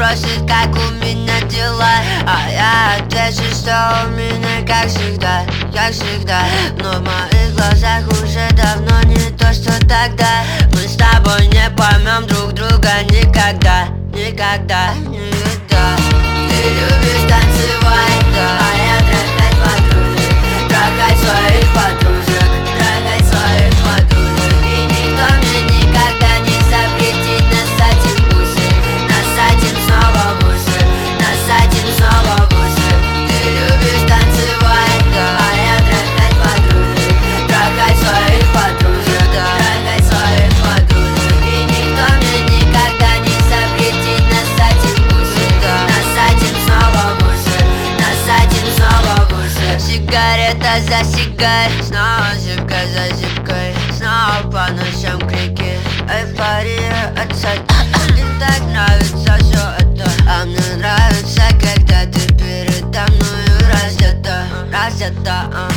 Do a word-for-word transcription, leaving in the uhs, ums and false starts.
спросит, как у меня дела, а я отвечу, что у меня как всегда, как всегда. Но в моих глазах уже давно не то, что тогда. Мы с тобой не поймем друг друга никогда, никогда, никогда. Ты любишь танцевать, да, а я трахать подружек, трахать своих подружек, трахать своих подружек. И никто мне никогда не запретит насадить бусы, насадим снова бусы, насадим снова бусы. Ты любишь танцевать, да, а я трахать подружек, трахать своих подружек, трахать своих подружек. И никто мне никогда не запретит насадить бусы, насадим снова бусы, насадим снова бусы. Сигарета за сигарой, снова зипка за зипкой, снова по ночам крики, эйфория от сада. Мне так нравится все это, а мне нравится, когда ты передо мною раздета, раздета, а.